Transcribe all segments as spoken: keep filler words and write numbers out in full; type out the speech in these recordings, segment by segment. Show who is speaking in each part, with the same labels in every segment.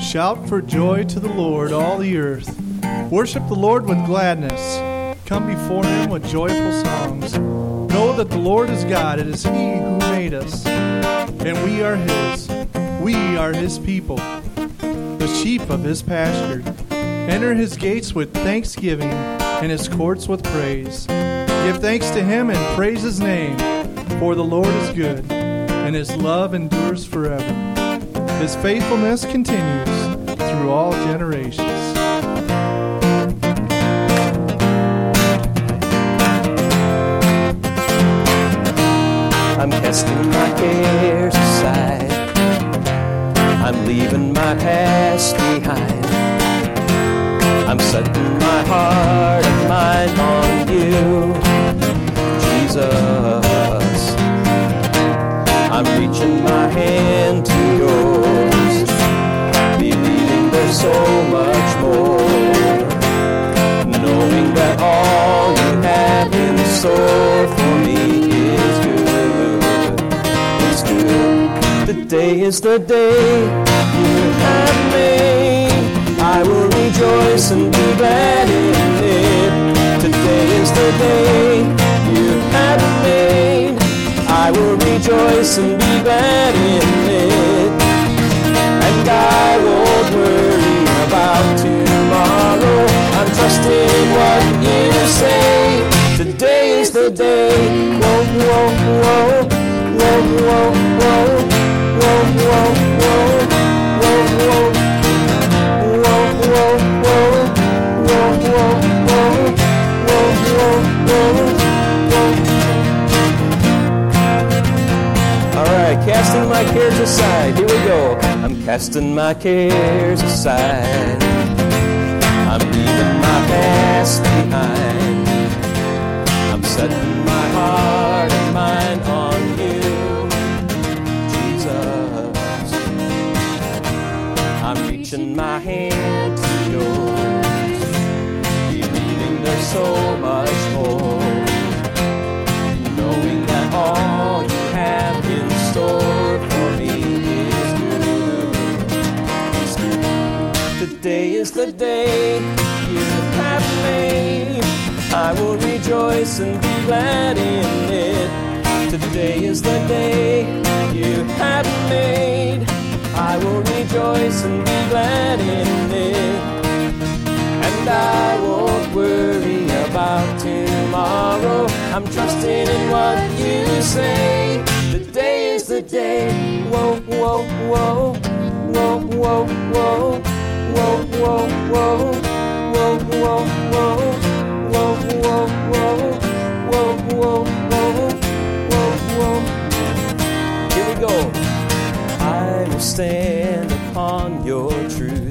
Speaker 1: Shout for joy to the Lord, all the earth. Worship the Lord with gladness. Come before him with joyful songs. Know that the Lord is God. It is he who made us, and we are his. We are his people, the sheep of his pasture. Enter his gates with thanksgiving and his courts with praise. Give thanks to him and praise his name, for the Lord is good, and his love endures forever. His faithfulness continues through all generations.
Speaker 2: I'm casting my cares aside. I'm leaving my past behind. I'm setting my heart and mind on you, Jesus. I'm reaching my hand to yours, believing there's so much more, knowing that all you have in store for me is good. It's good. Today is the day you have made. I will rejoice and be glad in it. Today is the day you have made. I will rejoice and be glad in it. And I won't worry about tomorrow. I'm trusting in what you say. Today is the day. Whoa, whoa, whoa. Whoa, whoa, whoa. Whoa, whoa, whoa. Whoa, whoa. Casting my cares aside. Here we go. I'm casting my cares aside. I'm leaving my past behind. I'm setting my heart and mind on you, Jesus. I'm reaching my hand to yours, believing there's so much more, knowing that all you have in store for me is good. It's good. Today is the day you have made. I will rejoice and be glad in it. Today is the day you have made. I will rejoice and be glad in it. And I won't worry about tomorrow. I'm trusting in what you say. Today is the day. Whoa, whoa, whoa. Whoa, whoa, whoa. Whoa, whoa, whoa. Whoa, whoa, whoa. Whoa, whoa, whoa. Whoa, whoa, whoa. Whoa, whoa. Here we go. I will stand upon your truth.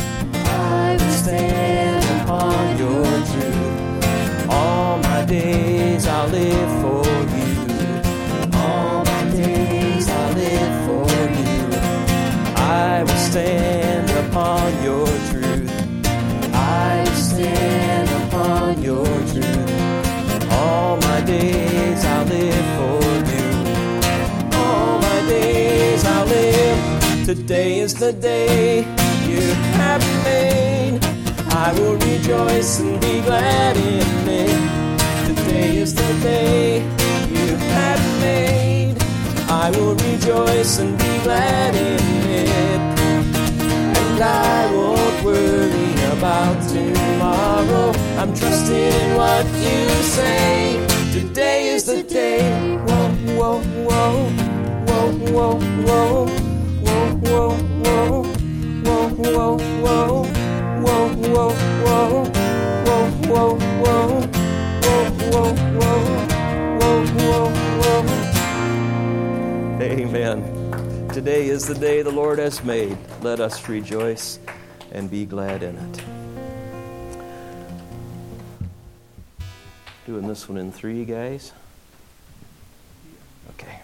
Speaker 2: I will stand upon your truth. All my days I'll live for you. All my days I'll live for you. I will stand upon your truth. I will stand upon your truth. All my days I'll live for you. All my days I'll live. Today is the day you have made. I will rejoice and be glad in it. Today is the day you have made. I will rejoice and be glad in it. And I won't worry about tomorrow. I'm trusting in what you say. Today is the day. Whoa, whoa, whoa. Whoa, whoa, whoa. Whoa, whoa, whoa. Whoa, whoa, whoa. Whoa, whoa, whoa. Whoa, whoa, whoa. Whoa, whoa, whoa. Whoa, whoa, whoa. Amen. Today is the day the Lord has made. Let us rejoice and be glad in it. Doing this one in three, guys. Okay.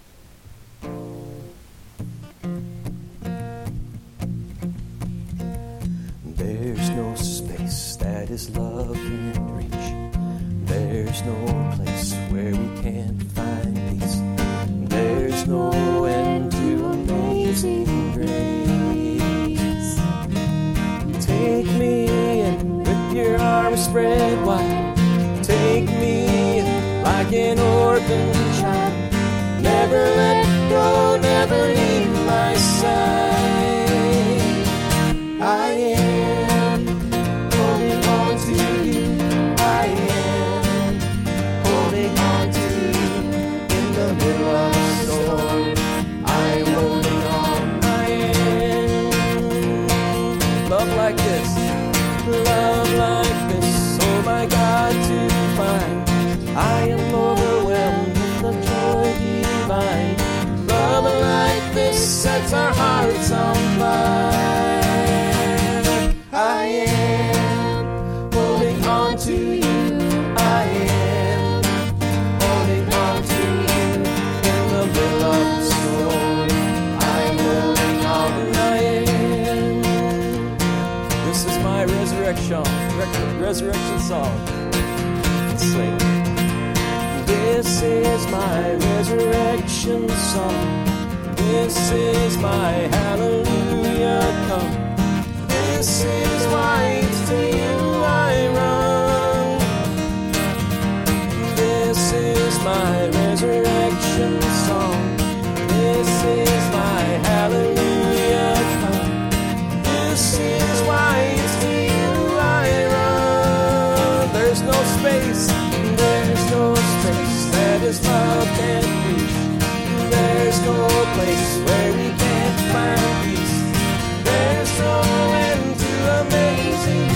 Speaker 2: There's no space that His love can't reach. There's no place where we can't find peace. There's no end to amazing grace. spread wide. Take me like an orphan child. Never let go, never leave my side. I am holding on to you. I am holding on to you in the middle of a storm. I am holding on. I am love like this, love like this. Oh my God, to find I am overwhelmed with the joy divine. Love like this sets our hearts on fire. I am holding on to you. I am holding on to you in the middle of the storm. I am holding on. I am. This is my resurrection, resurrection song. Let's sing. This is my resurrection song. This is my hallelujah come. This is why it's to you I run. This is my resurrection song. This is my hallelujah come. This is why it's to you I run. There's no space. There's no space that His love can't reach. There's no place where we can't find peace. There's no end to amazing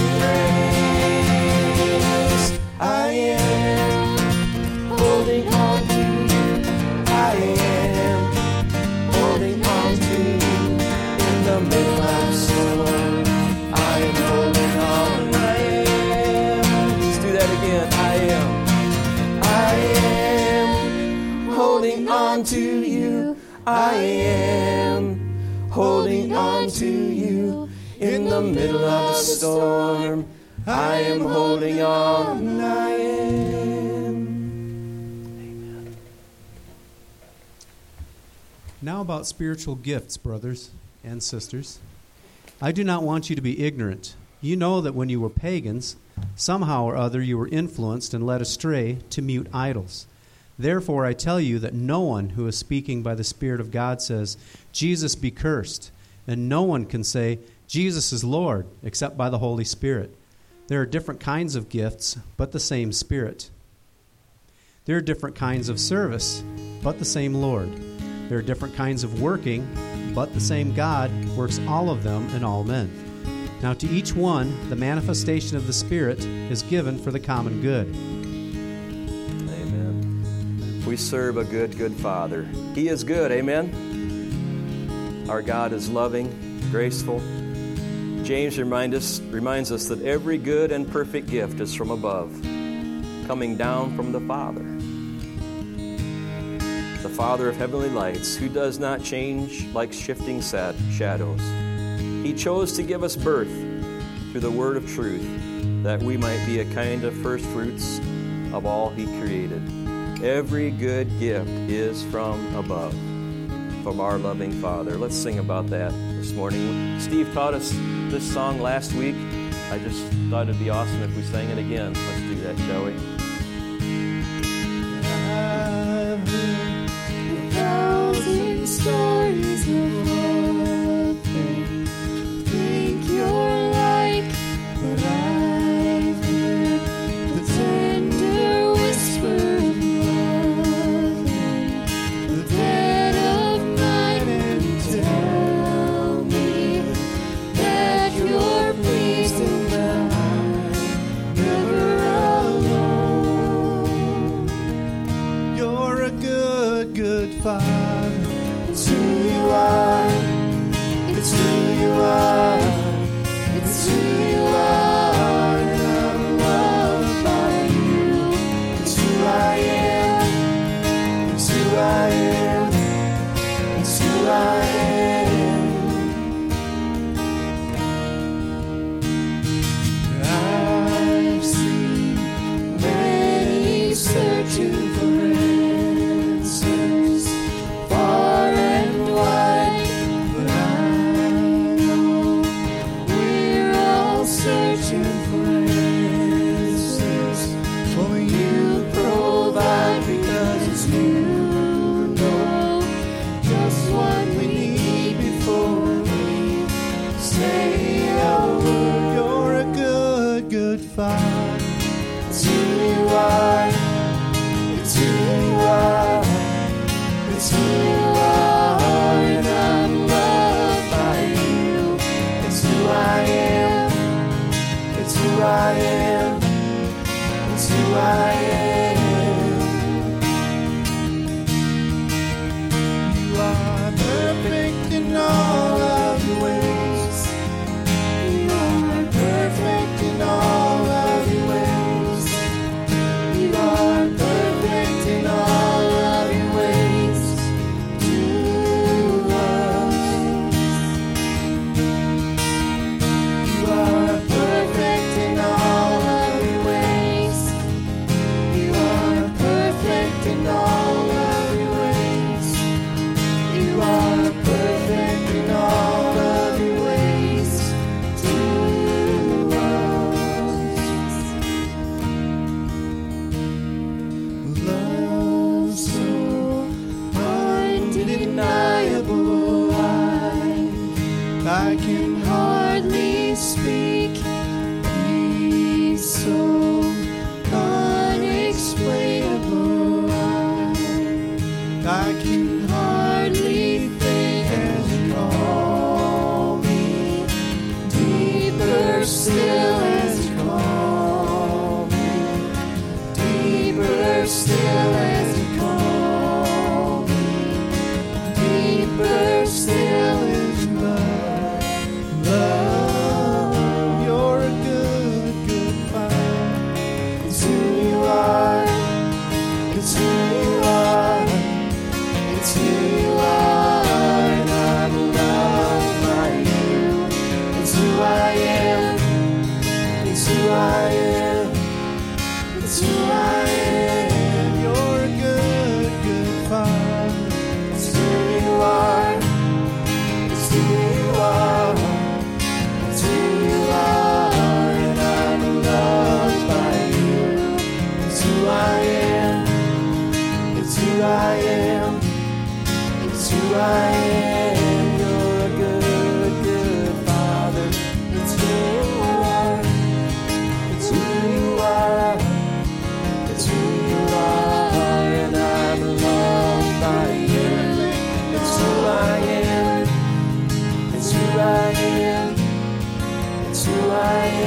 Speaker 2: grace. I am holding on to you. I am holding on to you in the middle of the storm. I am holding on. I am. Let's do that again. I am. I am holding on to you. I am holding on to you in the middle of the storm. I am holding on. I am. Amen.
Speaker 3: Now about spiritual gifts, brothers and sisters. I do not want you to be ignorant. You know that when you were pagans, somehow or other you were influenced and led astray to mute idols. Therefore I tell you that no one who is speaking by the Spirit of God says, Jesus be cursed, and no one can say, Jesus is Lord, except by the Holy Spirit. There are different kinds of gifts, but the same Spirit. There are different kinds of service, but the same Lord. There are different kinds of working, but the same God works all of them in all men. Now to each one, the manifestation of the Spirit is given for the common good.
Speaker 2: Amen. We serve a good, good Father. He is good, amen? Our God is loving, graceful. James remind us, reminds us that every good and perfect gift is from above, coming down from the Father. The Father of heavenly lights, who does not change like shifting sad shadows. He chose to give us birth through the word of truth, that we might be a kind of first fruits of all He created. Every good gift is from above, from our loving Father. Let's sing about that this morning. Steve taught us this song last week. I just thought it'd be awesome if we sang it again. Let's do that, shall we?
Speaker 4: I've heard a thousand stories of what they think you're like, but I've heard the tender whisper of love in the dead of night, and tell me that you're pleased and that I'm never alone.
Speaker 1: You're a good, good Father.
Speaker 4: It's who you are. It's who you are. It's who you are. And I'm loved by you. It's who I am. It's who I am. It's who I am. I've seen many searching for answers far and wide, but I've
Speaker 1: Father.
Speaker 4: It's who you are. It's who you are. It's who you are, and I'm loved by you. It's who I am. It's who I am. It's who I am.
Speaker 1: You are perfect in all of your ways.
Speaker 4: You are perfect in all of your ways. You are perfect in all of your ways to us. You are perfect in all of your ways. You are perfect in all of your ways. You are perfect in all of your ways to us. Love so undeniable, I, I can hardly speak. Peace so unexplainable, I,
Speaker 1: I can
Speaker 4: hardly think as you call me. Deeper still as you call me. Deeper still as you call me. Deeper still as you love. Love.
Speaker 1: You're a good, good Father.
Speaker 4: It's who you are. It's who you are. It's who you are, and I'm loved by you. It's who I am. It's who I am. It's who I am.
Speaker 1: You're a good, good Father.
Speaker 4: It's who you are. It's who you are. It's who you are, and I'm loved by you. It's who I am. It's who I am. It's who I am. You're a good, good Father. It's who you are. It's who you are. It's who you are, and I'm loved by you. It's who I am. It's who I am. It's who I am.